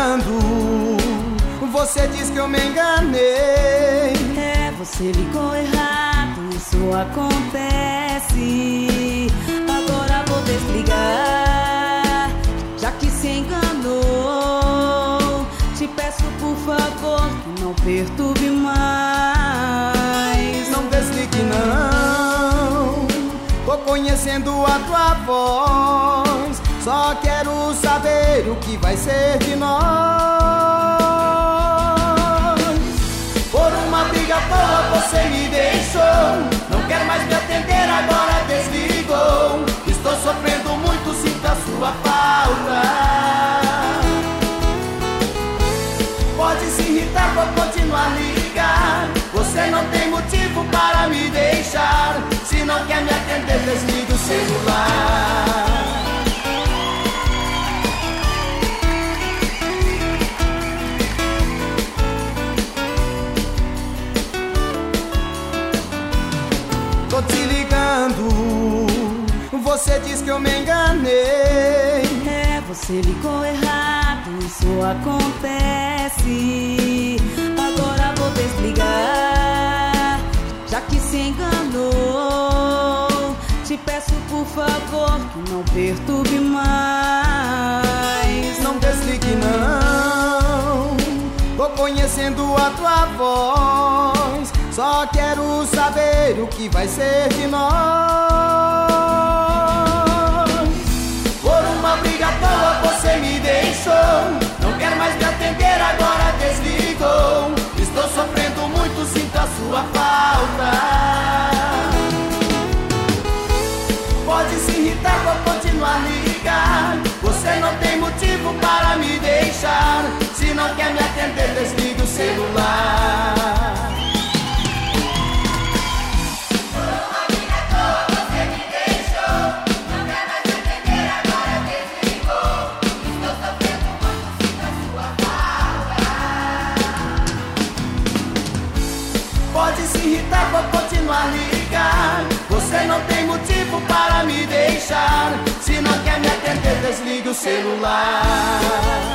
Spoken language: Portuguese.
ligando, você diz que eu me enganei. Você ligou errado, isso acontece. Agora vou desligar, já que se enganou. Te peço por favor que não perturbe mais. Não desligue não, tô conhecendo a tua voz. Só quero saber o que vai ser de nós. Por uma briga boa você me deixou, não quer mais me atender, agora desligou. Estou sofrendo muito, sinto a sua falta. Pode se irritar, vou continuar a ligar. Você não tem motivo para me deixar. Se não quer me atender, desliga o celular. Tô te ligando, você diz que eu me enganei. Você ligou errado, isso acontece. Agora vou desligar, já que se enganou. Te peço por favor que não perturbe mais. Não desligue não, tô conhecendo a tua voz. Só quero saber o que vai ser de nós. Por uma briga boa você me deixou, não quer mais me atender, agora desligou. Estou sofrendo muito, sinto a sua falta. Pode se irritar, vou continuar a ligar. Você não tem motivo para me deixar. Se não quer me atender, desliga o celular. Pode se irritar, vou continuar a ligar. Você não tem motivo para me deixar. Se não quer me atender, desliga o celular.